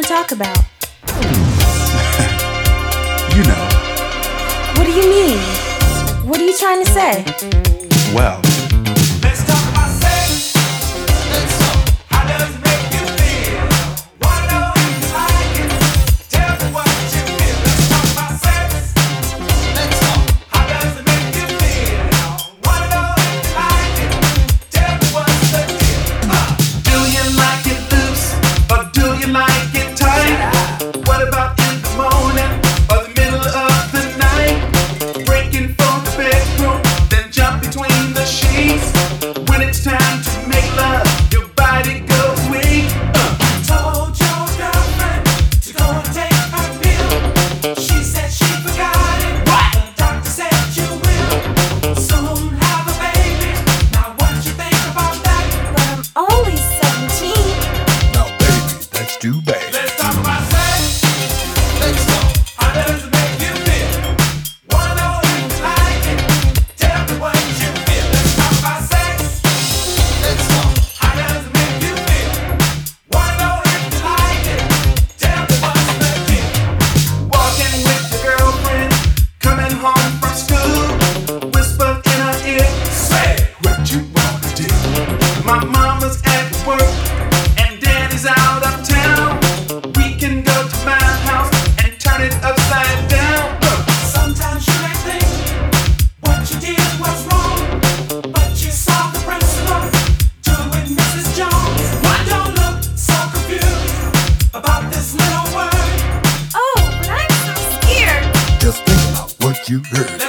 to talk about? You know. What do you mean? What are you trying to say? Well, Let's talk about sex. Let's talk. How does it make you feel? Wanna know if you like it? Tell me what you feel. Let's talk about sex. Let's talk. How does it make you feel? Wanna know if you like it? Tell me what's the deal. Do you like it loose or do you like it tight? What about in the morning or the middle of the night? Breaking from the bedroom, then jump between the sheets. When it's time to make love, your body goes weak. Told your girlfriend to go and take her pill. She said she forgot it. What? The doctor said you will soon have a baby. Now what you think about that? But I'm only 17. now baby, that's too bad. Let's talk about sex. Let's talk. How does it make you feel? Wanna know if you like it? Tell me what you feel. Let's talk about sex. Let's talk. How does it make you feel? Wanna know if you like it? Tell me what's the deal. Walking with your girlfriend, coming home from school, whisper in her ear, say what you wanna do. My mama's at work and daddy's out of town. We can go to my house and turn it upside down. Sometimes you may think what you did was wrong, but you saw the principle. Do it, Mrs. Jones. Why don't look so confused about this little word? Oh, but I'm so scared. Just think about what you heard.